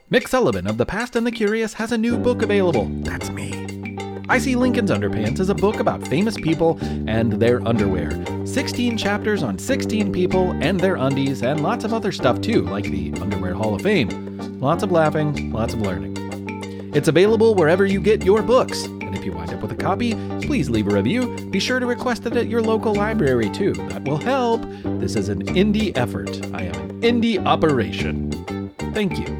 Mick Sullivan of The Past and the Curious has a new book available. That's me. I See Lincoln's Underpants is a book about famous people and their underwear. 16 chapters on 16 people and their undies, and lots of other stuff too, like the Underwear Hall of Fame. Lots of laughing, lots of learning. It's available wherever you get your books. And if you wind up with a copy, please leave a review. Be sure to request it at your local library too. That will help. This is an indie effort. I am an indie operation. Thank you.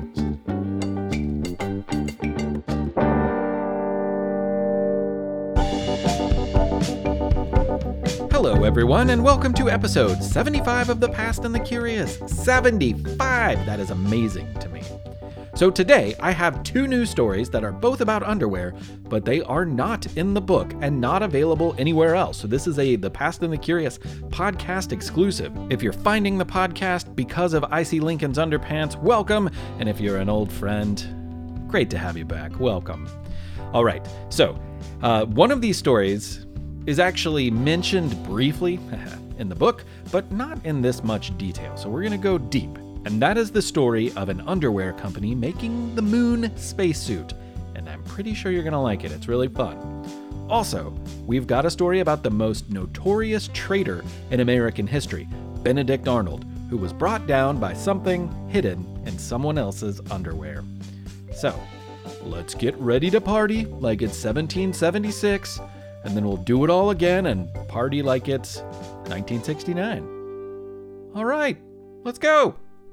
Hello, everyone, and welcome to episode 75 of The Past and the Curious. 75! That is amazing to me. So today, I have two news stories that are both about underwear, but they are not in the book and not available anywhere else. So this is a The Past and the Curious podcast exclusive. If you're finding the podcast because of I See Lincoln's Underpants, welcome. And if you're an old friend, great to have you back. Welcome. All right, so one of these stories is actually mentioned briefly in the book, but not in this much detail. So we're going to go deep. And that is the story of an underwear company making the moon spacesuit. And I'm pretty sure you're going to like it. It's really fun. Also, we've got a story about the most notorious traitor in American history, Benedict Arnold, who was brought down by something hidden in someone else's underwear. So, let's get ready to party like it's 1776, and then we'll do it all again and party like it's 1969. All right, let's go!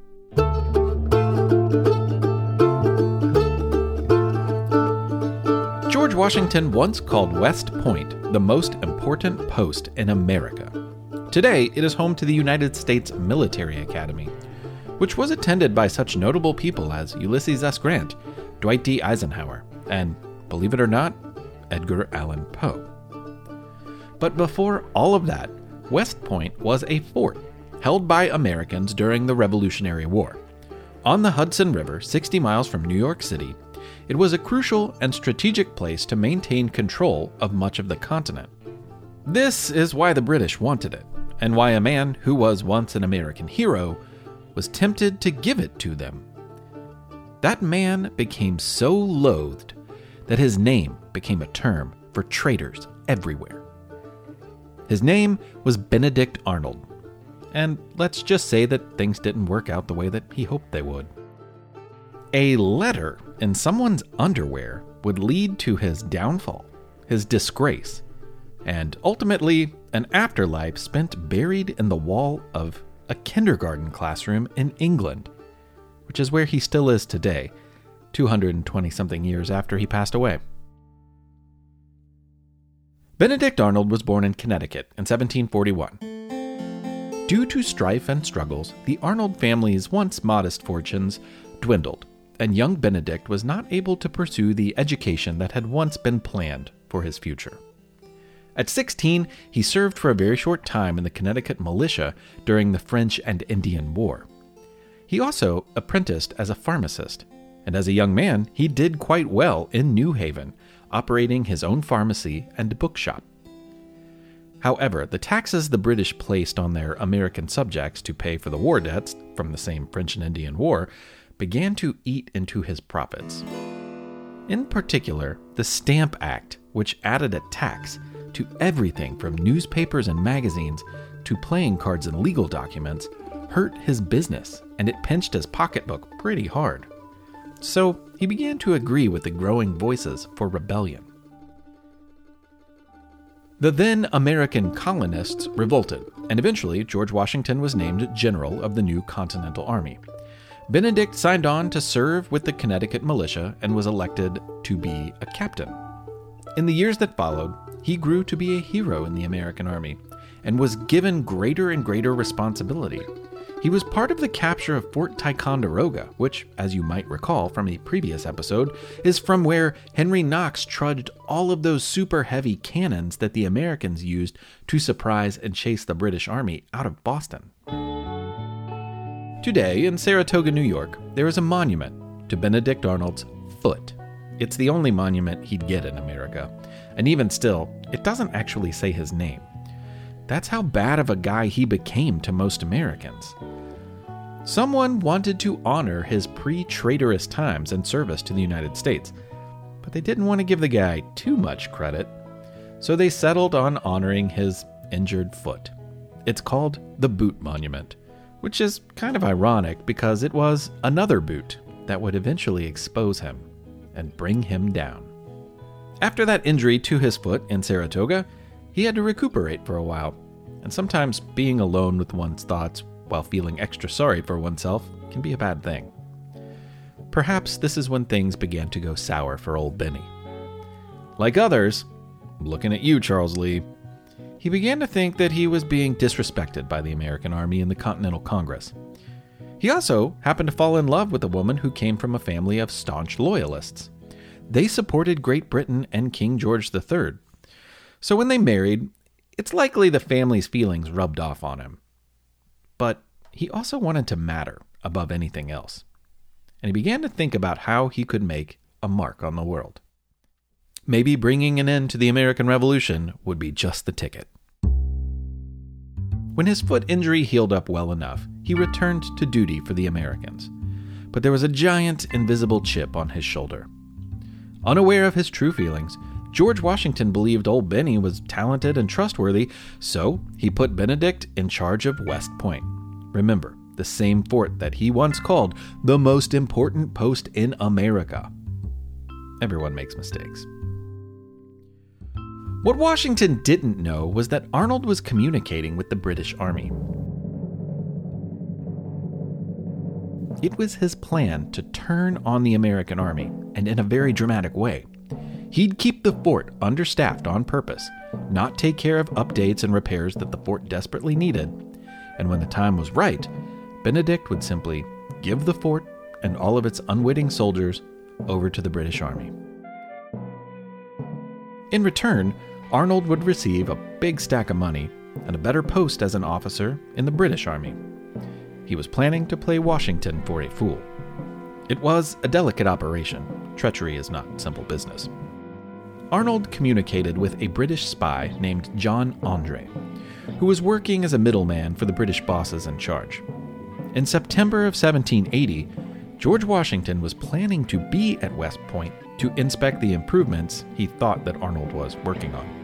George Washington once called West Point the most important post in America. Today, it is home to the United States Military Academy, which was attended by such notable people as Ulysses S. Grant, Dwight D. Eisenhower, and, believe it or not, Edgar Allan Poe. But before all of that, West Point was a fort held by Americans during the Revolutionary War. On the Hudson River, 60 miles from New York City, it was a crucial and strategic place to maintain control of much of the continent. This is why the British wanted it, and why a man who was once an American hero was tempted to give it to them. That man became so loathed that his name became a term for traitors everywhere. His name was Benedict Arnold. And let's just say that things didn't work out the way that he hoped they would. A letter in someone's underwear would lead to his downfall, his disgrace, and ultimately an afterlife spent buried in the wall of a kindergarten classroom in England, which is where he still is today, 220-something years after he passed away. Benedict Arnold was born in Connecticut in 1741. Due to strife and struggles, the Arnold family's once modest fortunes dwindled, and young Benedict was not able to pursue the education that had once been planned for his future. At 16, he served for a very short time in the Connecticut militia during the French and Indian War. He also apprenticed as a pharmacist, and as a young man, he did quite well in New Haven, operating his own pharmacy and bookshop. However, the taxes the British placed on their American subjects to pay for the war debts from the same French and Indian War began to eat into his profits. In particular, the Stamp Act, which added a tax to everything from newspapers and magazines to playing cards and legal documents, hurt his business, and it pinched his pocketbook pretty hard. So he began to agree with the growing voices for rebellion. The then American colonists revolted, and eventually George Washington was named general of the new Continental Army. Benedict signed on to serve with the Connecticut militia and was elected to be a captain. In the years that followed, he grew to be a hero in the American Army and was given greater and greater responsibility. He was part of the capture of Fort Ticonderoga, which, as you might recall from a previous episode, is from where Henry Knox trudged all of those super heavy cannons that the Americans used to surprise and chase the British Army out of Boston. Today, in Saratoga, New York, there is a monument to Benedict Arnold's foot. It's the only monument he'd get in America, and even still, it doesn't actually say his name. That's how bad of a guy he became to most Americans. Someone wanted to honor his pre-traitorous times and service to the United States, but they didn't want to give the guy too much credit, so they settled on honoring his injured foot. It's called the Boot Monument, which is kind of ironic because it was another boot that would eventually expose him and bring him down. After that injury to his foot in Saratoga, he had to recuperate for a while, and sometimes being alone with one's thoughts while feeling extra sorry for oneself can be a bad thing. Perhaps this is when things began to go sour for old Benny. Like others, looking at you, Charles Lee, he began to think that he was being disrespected by the American Army and the Continental Congress. He also happened to fall in love with a woman who came from a family of staunch loyalists. They supported Great Britain and King George III. So when they married, it's likely the family's feelings rubbed off on him. But he also wanted to matter above anything else. And he began to think about how he could make a mark on the world. Maybe bringing an end to the American Revolution would be just the ticket. When his foot injury healed up well enough, he returned to duty for the Americans. But there was a giant invisible chip on his shoulder. Unaware of his true feelings, George Washington believed old Benny was talented and trustworthy, so he put Benedict in charge of West Point. Remember, the same fort that he once called the most important post in America. Everyone makes mistakes. What Washington didn't know was that Arnold was communicating with the British Army. It was his plan to turn on the American Army, and in a very dramatic way. He'd keep the fort understaffed on purpose, not take care of updates and repairs that the fort desperately needed, and when the time was right, Benedict would simply give the fort and all of its unwitting soldiers over to the British Army. In return, Arnold would receive a big stack of money and a better post as an officer in the British Army. He was planning to play Washington for a fool. It was a delicate operation. Treachery is not simple business. Arnold communicated with a British spy named John Andre, who was working as a middleman for the British bosses in charge. In September of 1780, George Washington was planning to be at West Point to inspect the improvements he thought that Arnold was working on.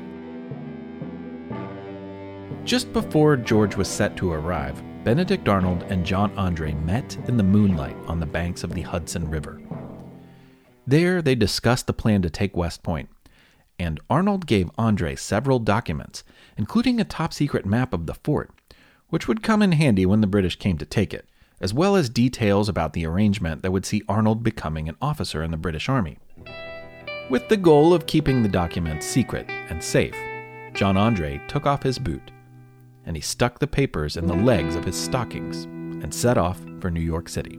Just before George was set to arrive, Benedict Arnold and John Andre met in the moonlight on the banks of the Hudson River. There, they discussed the plan to take West Point, and Arnold gave Andre several documents, including a top-secret map of the fort, which would come in handy when the British came to take it, as well as details about the arrangement that would see Arnold becoming an officer in the British Army. With the goal of keeping the documents secret and safe, John Andre took off his boot, and he stuck the papers in the legs of his stockings and set off for New York City.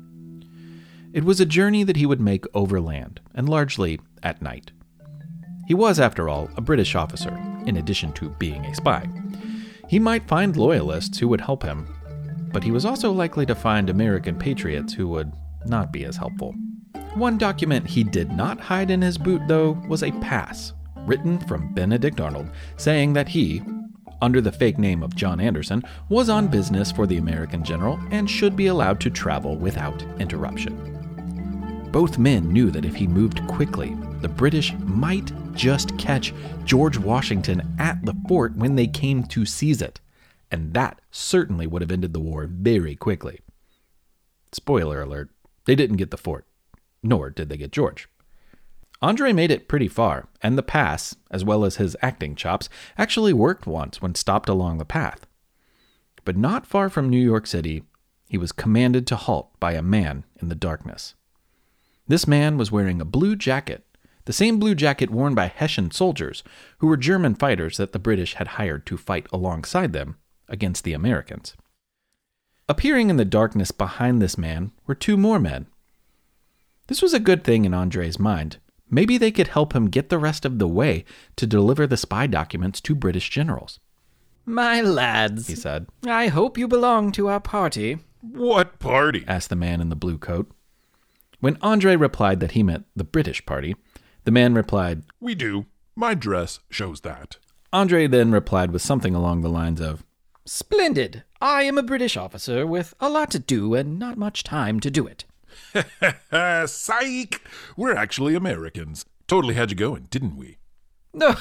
It was a journey that he would make overland, and largely at night. He was, after all, a British officer, in addition to being a spy. He might find loyalists who would help him, but he was also likely to find American patriots who would not be as helpful. One document he did not hide in his boot, though, was a pass, written from Benedict Arnold, saying that he, under the fake name of John Anderson, was on business for the American general and should be allowed to travel without interruption. Both men knew that if he moved quickly, the British might just catch George Washington at the fort when they came to seize it, and that certainly would have ended the war very quickly. Spoiler alert, they didn't get the fort, nor did they get George. Andre made it pretty far, and the pass, as well as his acting chops, actually worked once when stopped along the path. But not far from New York City, he was commanded to halt by a man in the darkness. This man was wearing a blue jacket, the same blue jacket worn by Hessian soldiers, who were German fighters that the British had hired to fight alongside them against the Americans. Appearing in the darkness behind this man were two more men. This was a good thing in Andre's mind. Maybe they could help him get the rest of the way to deliver the spy documents to British generals. "My lads," he said, "I hope you belong to our party." "What party?" asked the man in the blue coat. When Andre replied that he meant the British party, the man replied, "We do. My dress shows that." Andre then replied with something along the lines of, "Splendid. I am a British officer with a lot to do and not much time to do it. Psych! We're actually Americans. Totally had you going, didn't we? No,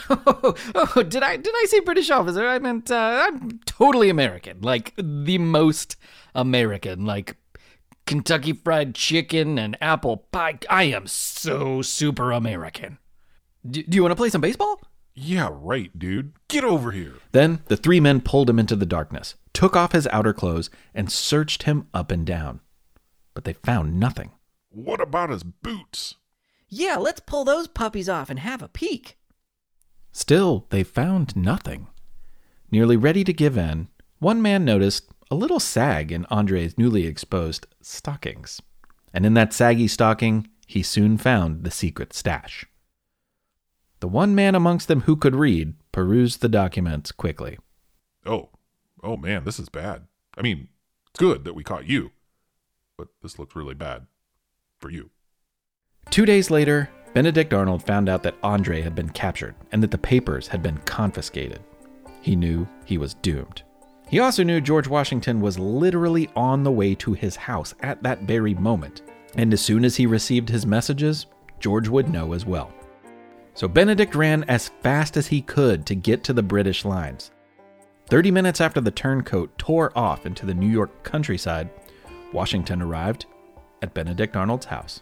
did I say British officer? I meant I'm totally American, like the most American, like Kentucky Fried Chicken and apple pie. I am so super American. Do you want to play some baseball? Yeah, right, dude. Get over here. Then the three men pulled him into the darkness, took off his outer clothes, and searched him up and down. But they found nothing. What about his boots? Yeah, let's pull those puppies off and have a peek. Still, they found nothing. Nearly ready to give in, one man noticed a little sag in Andre's newly exposed stockings. And in that saggy stocking, he soon found the secret stash. The one man amongst them who could read perused the documents quickly. Oh man, this is bad. I mean, it's good that we caught you, but this looks really bad for you. 2 days later, Benedict Arnold found out that Andre had been captured and that the papers had been confiscated. He knew he was doomed. He also knew George Washington was literally on the way to his house at that very moment, and as soon as he received his messages, George would know as well. So Benedict ran as fast as he could to get to the British lines. 30 minutes after the turncoat tore off into the New York countryside, Washington arrived at Benedict Arnold's house.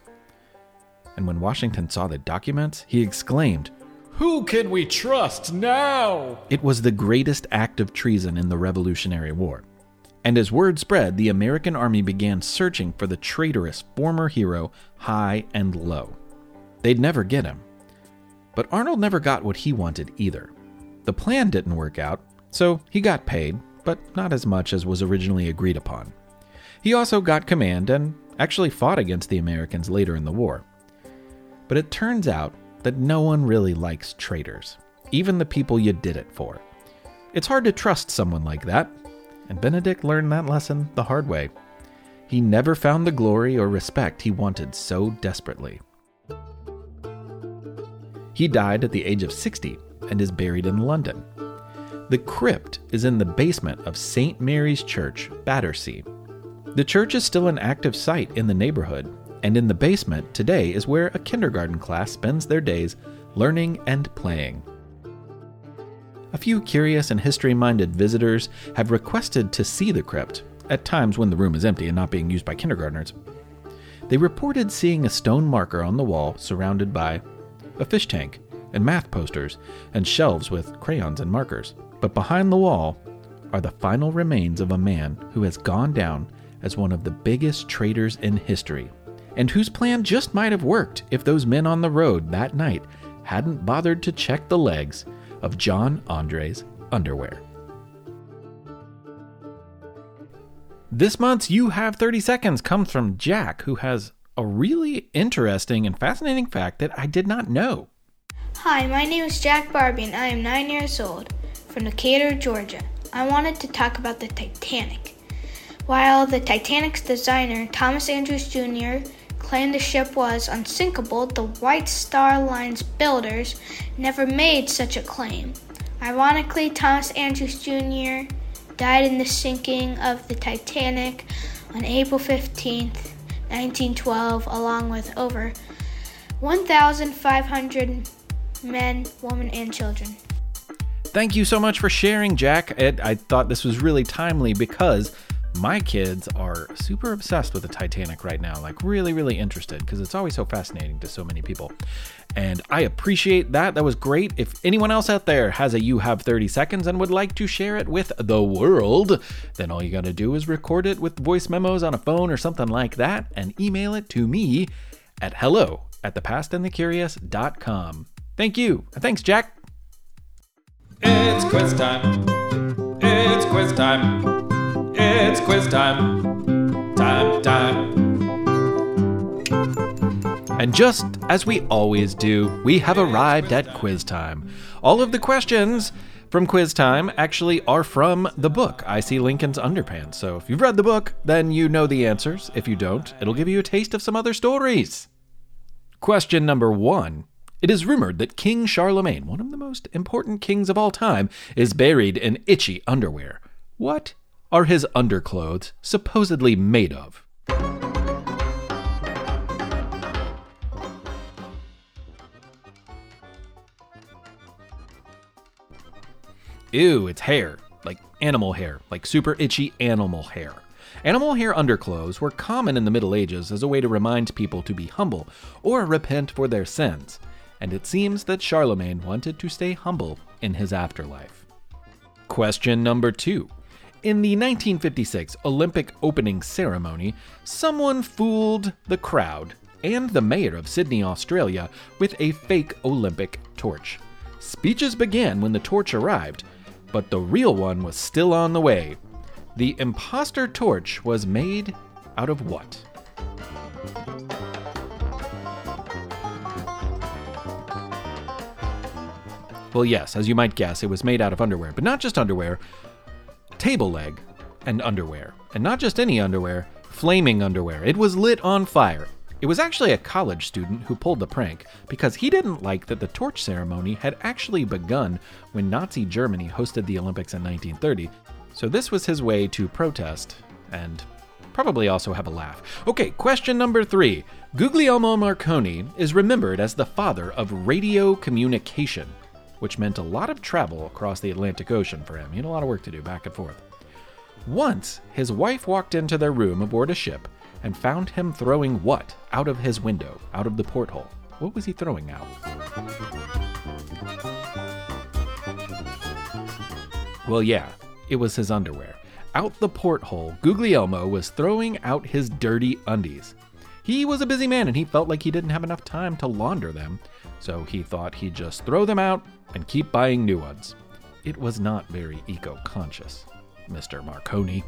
And when Washington saw the documents, he exclaimed, "Who can we trust now?" It was the greatest act of treason in the Revolutionary War. And as word spread, the American army began searching for the traitorous former hero high and low. They'd never get him. But Arnold never got what he wanted either. The plan didn't work out, so he got paid, but not as much as was originally agreed upon. He also got command and actually fought against the Americans later in the war. But it turns out that no one really likes traitors, even the people you did it for. It's hard to trust someone like that, and Benedict learned that lesson the hard way. He never found the glory or respect he wanted so desperately. He died at the age of 60 and is buried in London. The crypt is in the basement of St. Mary's Church, Battersea. The church is still an active site in the neighborhood, and in the basement today is where a kindergarten class spends their days learning and playing. A few curious and history-minded visitors have requested to see the crypt, at times when the room is empty and not being used by kindergartners. They reported seeing a stone marker on the wall surrounded by a fish tank and math posters and shelves with crayons and markers. But behind the wall are the final remains of a man who has gone down as one of the biggest traitors in history, and whose plan just might have worked if those men on the road that night hadn't bothered to check the legs of John Andre's underwear. This month's You Have 30 Seconds comes from Jack, who has a really interesting and fascinating fact that I did not know. Hi, my name is Jack Barbie and I am 9 years old, from Decatur, Georgia. I wanted to talk about the Titanic. While the Titanic's designer, Thomas Andrews Jr., claimed the ship was unsinkable, the White Star Line's builders never made such a claim. Ironically, Thomas Andrews Jr. died in the sinking of the Titanic on April 15th, 1912, along with over 1,500 men, women, and children. Thank you so much for sharing, Jack. I thought this was really timely because my kids are super obsessed with the Titanic right now, like really, really interested, because it's always so fascinating to so many people. And I appreciate that. That was great. If anyone else out there has a You Have 30 Seconds and would like to share it with the world, then all you got to do is record it with voice memos on a phone or something like that and email it to me at hello@thepastandthecurious.com. Thank you. Thanks, Jack. It's quiz time. It's quiz time. It's quiz time. Time. And just as we always do, we have arrived at quiz time. All of the questions from quiz time actually are from the book, I See Lincoln's Underpants. So if you've read the book, then you know the answers. If you don't, it'll give you a taste of some other stories. Question number 1. It is rumored that King Charlemagne, one of the most important kings of all time, is buried in itchy underwear. What are his underclothes supposedly made of? Ew, it's hair. Like animal hair. Like super itchy animal hair. Animal hair underclothes were common in the Middle Ages as a way to remind people to be humble or repent for their sins. And it seems that Charlemagne wanted to stay humble in his afterlife. Question number 2. In the 1956 Olympic opening ceremony, someone fooled the crowd and the mayor of Sydney, Australia, with a fake Olympic torch. Speeches began when the torch arrived, but the real one was still on the way. The imposter torch was made out of what? Well, yes, as you might guess, it was made out of underwear, but not just underwear, table leg and underwear. And not just any underwear, flaming underwear. It was lit on fire. It was actually a college student who pulled the prank because he didn't like that the torch ceremony had actually begun when Nazi Germany hosted the Olympics in 1930. So this was his way to protest and probably also have a laugh. Okay, question number 3. Guglielmo Marconi is remembered as the father of radio communication, which meant a lot of travel across the Atlantic Ocean for him. He had a lot of work to do back and forth. Once, his wife walked into their room aboard a ship and found him throwing what out of his window, out of the porthole? What was he throwing out? Well, yeah, it was his underwear. Out the porthole, Guglielmo was throwing out his dirty undies. He was a busy man and he felt like he didn't have enough time to launder them, so he thought he'd just throw them out and keep buying new ones. It was not very eco-conscious, Mr. Marconi.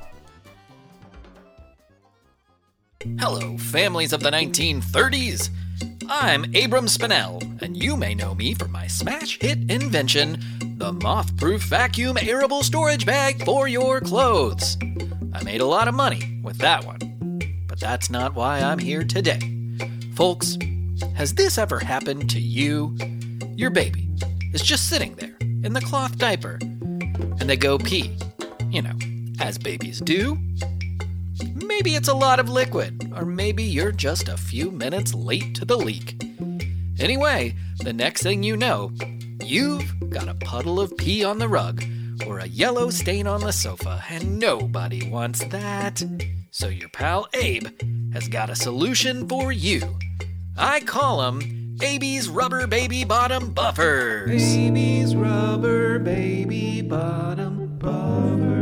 Hello, families of the 1930s. I'm Abram Spinell, and you may know me for my smash hit invention, the moth-proof vacuum airable storage bag for your clothes. I made a lot of money with that one, but that's not why I'm here today. Folks, has this ever happened to you? Your baby is just sitting there in the cloth diaper, and they go pee, as babies do. Maybe it's a lot of liquid, or maybe you're just a few minutes late to the leak. Anyway, the next thing you know, you've got a puddle of pee on the rug or a yellow stain on the sofa, and nobody wants that. So your pal Abe has got a solution for you. I call them Baby's Rubber Baby Bottom Buffers. Baby's Rubber Baby Bottom Buffers.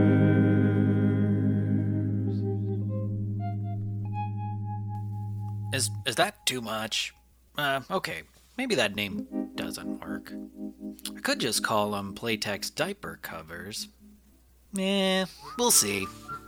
Is that too much? Okay, maybe that name doesn't work. I could just call them Playtex diaper covers. We'll see.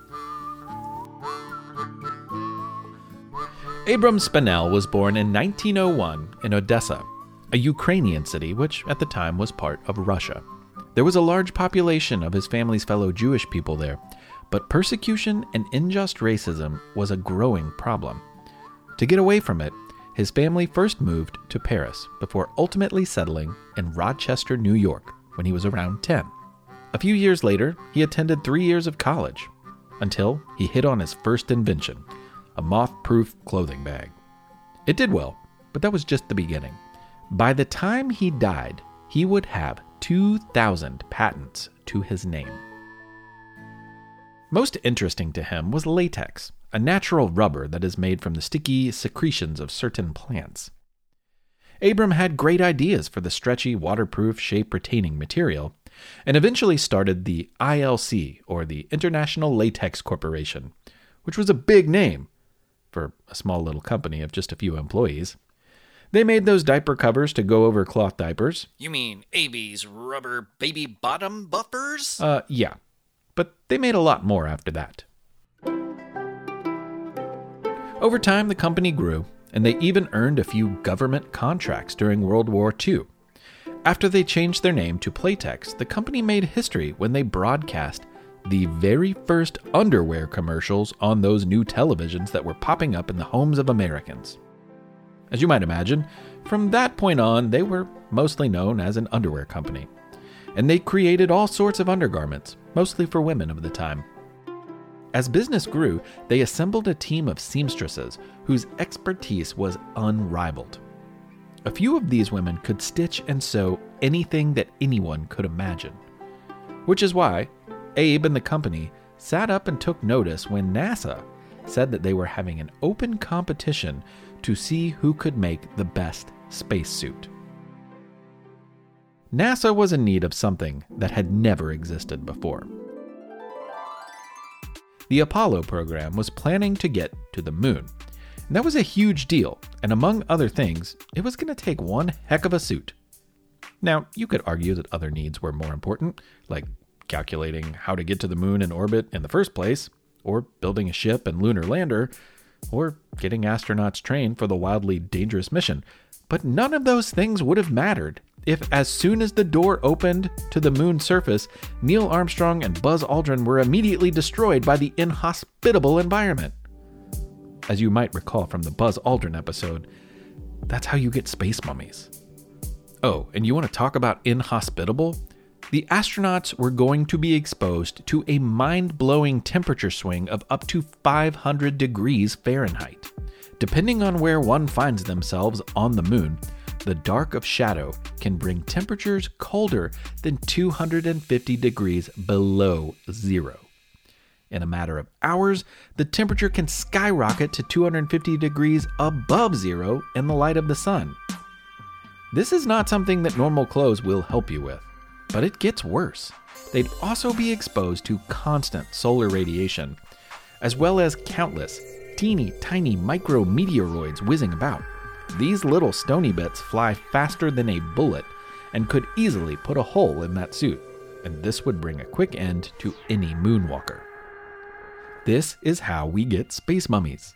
Abram Spinell was born in 1901 in Odessa, a Ukrainian city which at the time was part of Russia. There was a large population of his family's fellow Jewish people there, but persecution and unjust racism was a growing problem. To get away from it, his family first moved to Paris before ultimately settling in Rochester, New York, when he was around 10. A few years later, he attended 3 years of college, until he hit on his first invention, a moth-proof clothing bag. It did well, but that was just the beginning. By the time he died, he would have 2,000 patents to his name. Most interesting to him was latex, a natural rubber that is made from the sticky secretions of certain plants. Abram had great ideas for the stretchy, waterproof, shape-retaining material, and eventually started the ILC, or the International Latex Corporation, which was a big name for a small little company of just a few employees. They made those diaper covers to go over cloth diapers. You mean Baby's Rubber Baby Bottom Buffers? Yeah. But they made a lot more after that. Over time, the company grew, and they even earned a few government contracts during World War II. After they changed their name to Playtex, the company made history when they broadcast the very first underwear commercials on those new televisions that were popping up in the homes of Americans. As you might imagine, from that point on, they were mostly known as an underwear company. And they created all sorts of undergarments, mostly for women of the time. As business grew, they assembled a team of seamstresses whose expertise was unrivaled. A few of these women could stitch and sew anything that anyone could imagine. Which is why Abe and the company sat up and took notice when NASA said that they were having an open competition to see who could make the best spacesuit. NASA was in need of something that had never existed before. The Apollo program was planning to get to the moon. And that was a huge deal, and among other things, it was going to take one heck of a suit. Now, you could argue that other needs were more important, like calculating how to get to the moon in orbit in the first place, or building a ship and lunar lander, or getting astronauts trained for the wildly dangerous mission. But none of those things would have mattered if, as soon as the door opened to the moon's surface, Neil Armstrong and Buzz Aldrin were immediately destroyed by the inhospitable environment. As you might recall from the Buzz Aldrin episode, that's how you get space mummies. Oh, and you want to talk about inhospitable? The astronauts were going to be exposed to a mind-blowing temperature swing of up to 500 degrees Fahrenheit. Depending on where one finds themselves on the moon, the dark of shadow can bring temperatures colder than 250 degrees below zero. In a matter of hours, the temperature can skyrocket to 250 degrees above zero in the light of the sun. This is not something that normal clothes will help you with, but it gets worse. They'd also be exposed to constant solar radiation, as well as countless teeny tiny micrometeoroids whizzing about. These little stony bits fly faster than a bullet and could easily put a hole in that suit, and this would bring a quick end to any moonwalker. This is how we get space mummies.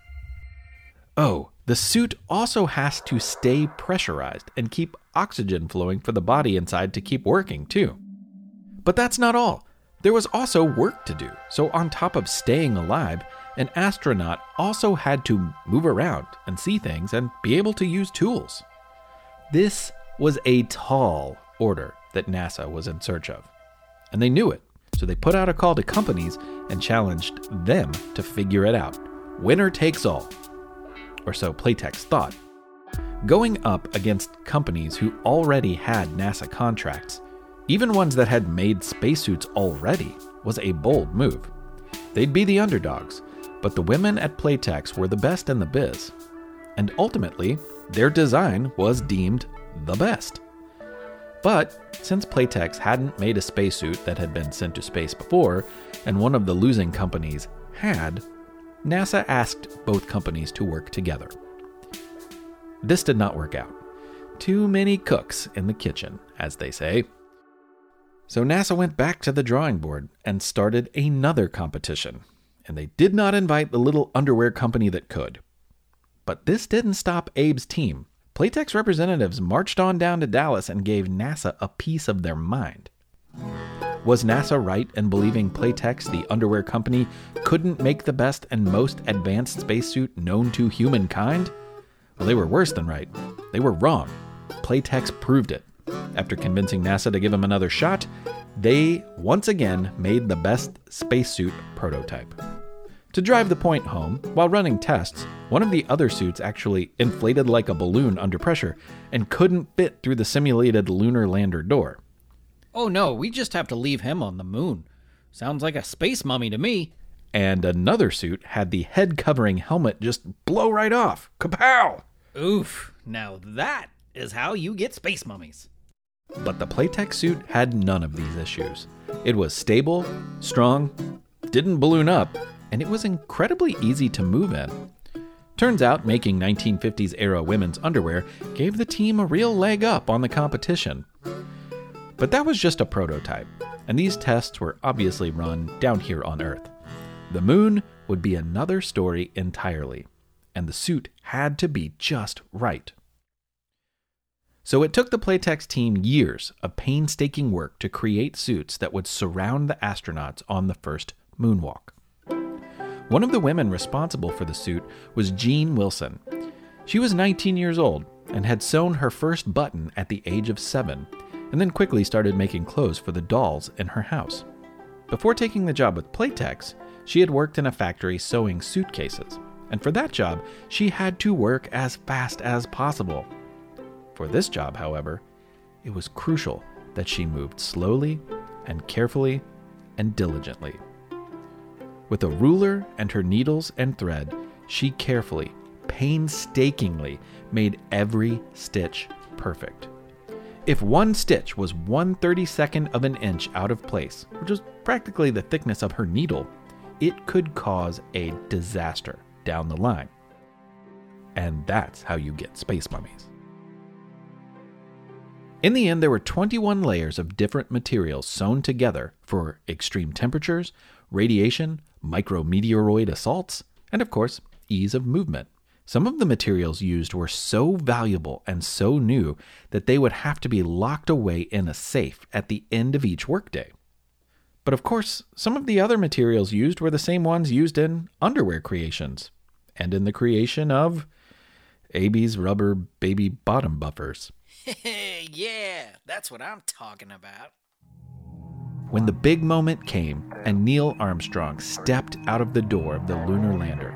Oh, the suit also has to stay pressurized and keep oxygen flowing for the body inside to keep working too. But that's not all. There was also work to do, so on top of staying alive, an astronaut also had to move around and see things and be able to use tools. This was a tall order that NASA was in search of, and they knew it. So they put out a call to companies and challenged them to figure it out. Winner takes all. Or so Playtex thought. Going up against companies who already had NASA contracts, even ones that had made spacesuits already, was a bold move. They'd be the underdogs, but the women at Playtex were the best in the biz. And ultimately, their design was deemed the best. But since Playtex hadn't made a spacesuit that had been sent to space before, and one of the losing companies had, NASA asked both companies to work together. This did not work out. Too many cooks in the kitchen, as they say. So NASA went back to the drawing board and started another competition, and they did not invite the little underwear company that could. But this didn't stop Abe's team. Playtex representatives marched on down to Dallas and gave NASA a piece of their mind. Was NASA right in believing Playtex, the underwear company, couldn't make the best and most advanced spacesuit known to humankind? Well, they were worse than right. They were wrong. Playtex proved it. After convincing NASA to give them another shot, they once again made the best spacesuit prototype. To drive the point home, while running tests, one of the other suits actually inflated like a balloon under pressure and couldn't fit through the simulated lunar lander door. Oh no, we just have to leave him on the moon. Sounds like a space mummy to me. And another suit had the head-covering helmet just blow right off. Kapow! Oof, now that is how you get space mummies. But the Playtex suit had none of these issues. It was stable, strong, didn't balloon up, and it was incredibly easy to move in. Turns out making 1950s era women's underwear gave the team a real leg up on the competition. But that was just a prototype, and these tests were obviously run down here on Earth. The moon would be another story entirely, and the suit had to be just right. So it took the Playtex team years of painstaking work to create suits that would surround the astronauts on the first moonwalk. One of the women responsible for the suit was Jean Wilson. She was 19 years old and had sewn her first button at the age of 7, and then quickly started making clothes for the dolls in her house. Before taking the job with Playtex, She had worked in a factory sewing suitcases, and for that job, she had to work as fast as possible. For this job, however, it was crucial that she moved slowly and carefully and diligently. With a ruler and her needles and thread, she carefully, painstakingly made every stitch perfect. If one stitch was 1/32 of an inch out of place, which was practically the thickness of her needle, it could cause a disaster down the line. And that's how you get space mummies. In the end, there were 21 layers of different materials sewn together for extreme temperatures, radiation, micrometeoroid assaults, and of course, ease of movement. Some of the materials used were so valuable and so new that they would have to be locked away in a safe at the end of each workday. But of course, some of the other materials used were the same ones used in underwear creations, and in the creation of AB's rubber baby bottom buffers. Yeah, that's what I'm talking about. When the big moment came and Neil Armstrong stepped out of the door of the lunar lander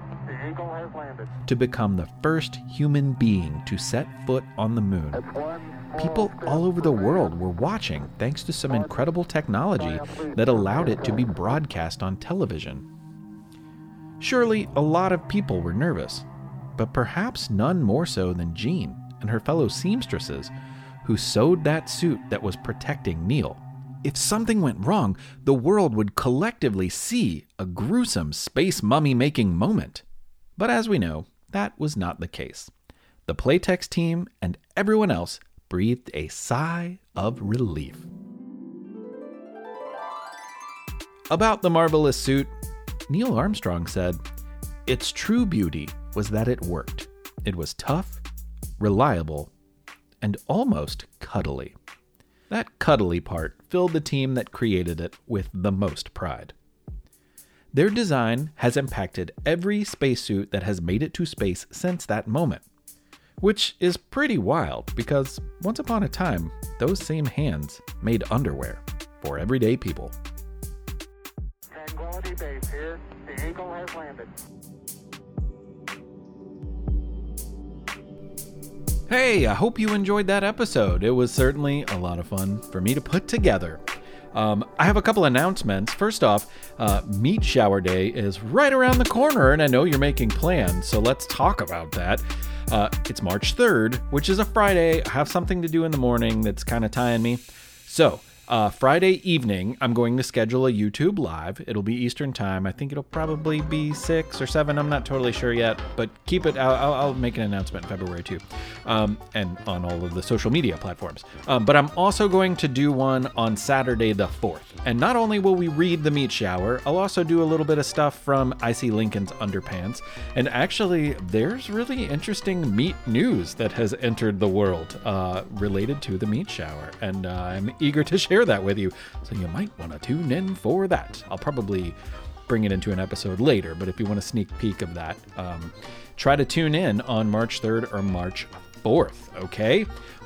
to become the first human being to set foot on the moon, people all over the world were watching thanks to some incredible technology that allowed it to be broadcast on television. Surely a lot of people were nervous, but perhaps none more so than Jean and her fellow seamstresses who sewed that suit that was protecting Neil. If something went wrong, the world would collectively see a gruesome space mummy-making moment. But as we know, that was not the case. The Playtex team and everyone else breathed a sigh of relief. About the marvelous suit, Neil Armstrong said, "Its true beauty was that it worked. It was tough, reliable, and almost cuddly." That cuddly part filled the team that created it with the most pride. Their design has impacted every spacesuit that has made it to space since that moment, which is pretty wild because once upon a time, those same hands made underwear for everyday people. Tranquility Base here. The Eagle has landed. Hey, I hope you enjoyed that episode. It was certainly a lot of fun for me to put together. I have a couple announcements. First off, Meat Shower Day is right around the corner, and I know you're making plans, so let's talk about that. It's March 3rd, which is a Friday. I have something to do in the morning that's kind of tying me. So, Friday evening, I'm going to schedule a YouTube live. It'll be Eastern time. I think it'll probably be 6 or 7. I'm not totally sure yet, but keep it. I'll make an announcement in February too, and on all of the social media platforms. But I'm also going to do one on Saturday the 4th. And not only will we read The Meat Shower, I'll also do a little bit of stuff from I See Lincoln's Underpants. And actually, there's really interesting meat news that has entered the world related to The Meat Shower. And I'm eager to share that with you, so you might want to tune in for that. I'll probably bring it into an episode later, but if you want a sneak peek of that, try to tune in on March 3rd or March 4th, okay?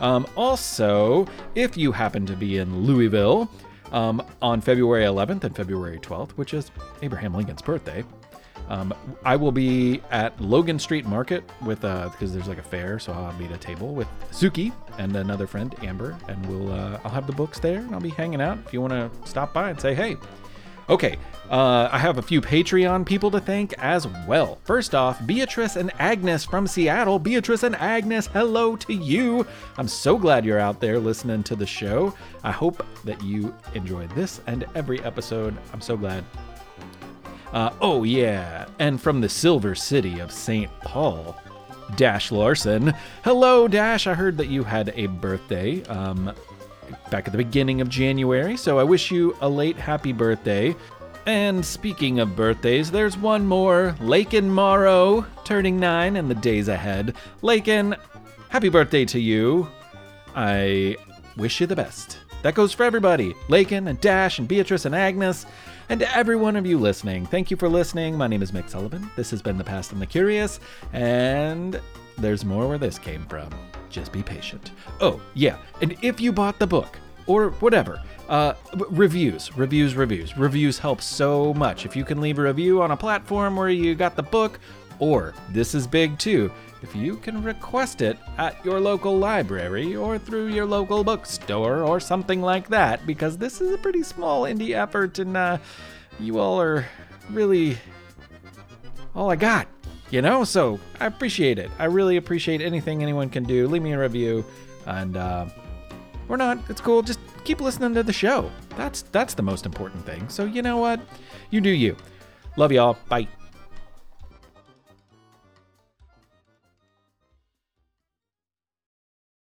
Also, if you happen to be in Louisville on February 11th and February 12th, which is Abraham Lincoln's birthday, I will be at Logan Street Market with because there's like a fair, so I'll be at a table with Suki and another friend, Amber, and I'll have the books there, and I'll be hanging out if you want to stop by and say hey. Okay, I have a few Patreon people to thank as well. First off, Beatrice and Agnes from Seattle. Beatrice and Agnes, hello to you. I'm so glad you're out there listening to the show. I hope that you enjoyed this and every episode. I'm so glad. Oh yeah, and from the Silver City of St. Paul, Dash Larson. Hello, Dash. I heard that you had a birthday back at the beginning of January, so I wish you a late happy birthday. And speaking of birthdays, there's one more. Lakin Morrow, turning 9 in the days ahead. Lakin, happy birthday to you. I wish you the best. That goes for everybody. Lakin and Dash and Beatrice and Agnes. And to every one of you listening, thank you for listening. My name is Mick Sullivan. This has been The Past and the Curious, and there's more where this came from. Just be patient. Oh, yeah, and if you bought the book, or whatever. Reviews help so much. If you can leave a review on a platform where you got the book, or this is big too, if you can request it at your local library or through your local bookstore or something like that, because this is a pretty small indie effort, and you all are really all I got, so I appreciate it. I really appreciate anything anyone can do. Leave me a review, and or not, it's cool. Just keep listening to the show. That's the most important thing. So you know what? You do you. Love y'all. Bye.